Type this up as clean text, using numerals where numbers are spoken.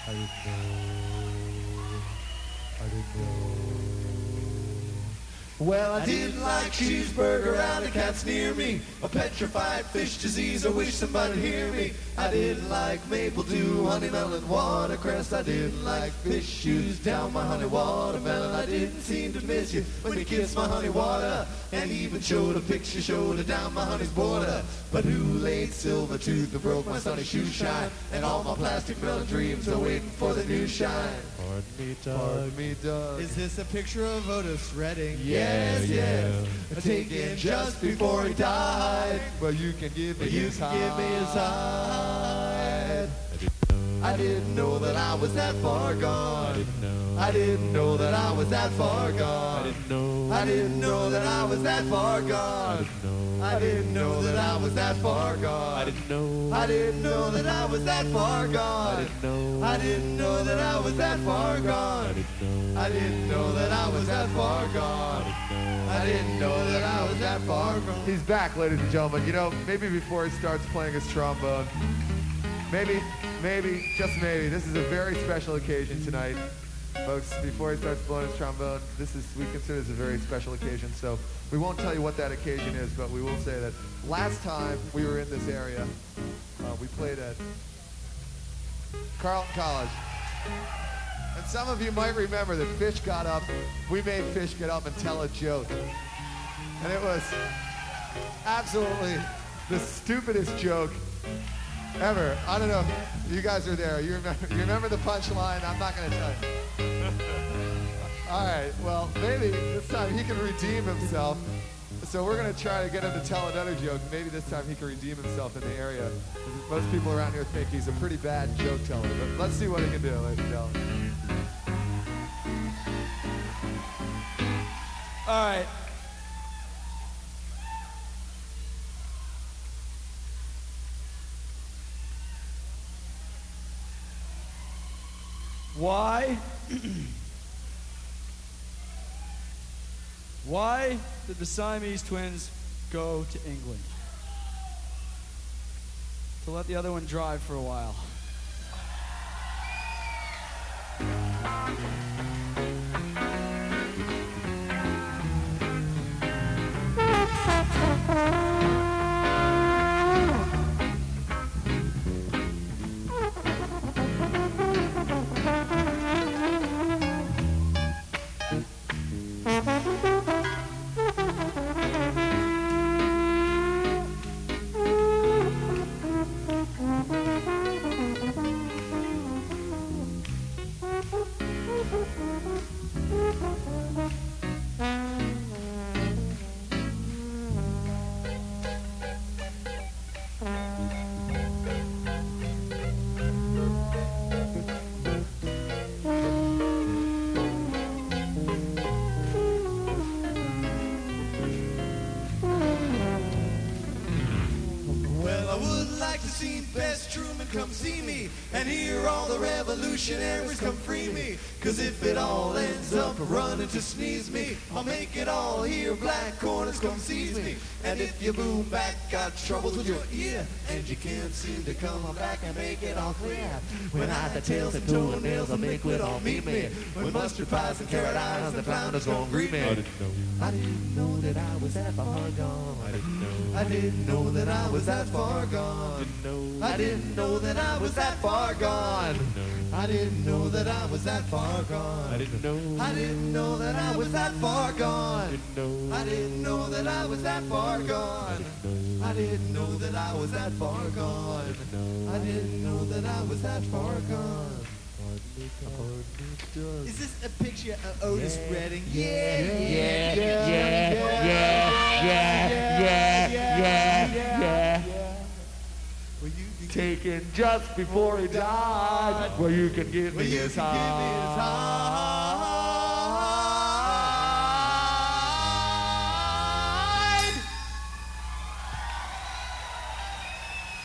I didn't know. I didn't know. Well, I didn't like cheeseburger alley cats near me, a petrified fish disease, I wish somebody'd hear me. I didn't like maple dew, honey melon, watercress. I didn't like fish shoes down my honey watermelon. I didn't seem to miss you when you kissed my honey water, and even showed a picture shoulder down my honey's border. But who laid silver tooth and broke my sunny shoe shine, and all my plastic melon dreams are waiting for the new shine. Pardon me, Doug. Pardon me, Doug. Is this a picture of Otis Redding? Yes, yes. Taken just before he died. Well, you can give me You his can give me his hide. I didn't know that I was that far gone. I didn't know that I was that far gone. I didn't know that I was that far gone. I didn't know that I was that far gone. I didn't know. I didn't know that I was that far gone. I didn't know that I was that far gone. I didn't know that I was that far gone. I didn't know that I was that far gone. He's back, ladies and gentlemen. You know, maybe before he starts playing his trombone, maybe, just maybe, this is a very special occasion tonight. Folks, before he starts blowing his trombone, we consider this a very special occasion, so we won't tell you what that occasion is, but we will say that last time we were in this area, we played at Carleton College. And some of you might remember that Fish got up, we made Fish get up and tell a joke. And it was absolutely the stupidest joke ever. I don't know if you guys are there. You remember the punchline? I'm not going to tell you. All right, well, maybe this time he can redeem himself. So we're going to try to get him to tell another joke. Maybe this time he can redeem himself in the area. Most people around here think he's a pretty bad joke teller. But let's see what he can do, ladies and gentlemen. All right. Why? Why did the Siamese twins go to England? To let the other one drive for a while. Come see me and hear all the revolutionaries come free me. Cause if it all ends up running to sneeze me, I'll make it all here, black corners come seize me. And if you boom back, got troubles with your ear, and you can't seem to come on back and make it all clear. When I had tails and toenails, I'll make it all meet me. When mustard pies and carrot eyes, the flounders gon' greet me. I didn't know that I was that far gone. I didn't know that I was that far gone. I didn't know that I was that far gone. I didn't know that I was that far gone. I didn't know that I was that far gone. I didn't know that I was that far gone. I didn't know that I was that far gone. I didn't know that I was that far gone. Is this a picture of Otis Redding? Taken just before he died, well, you can give me his heart.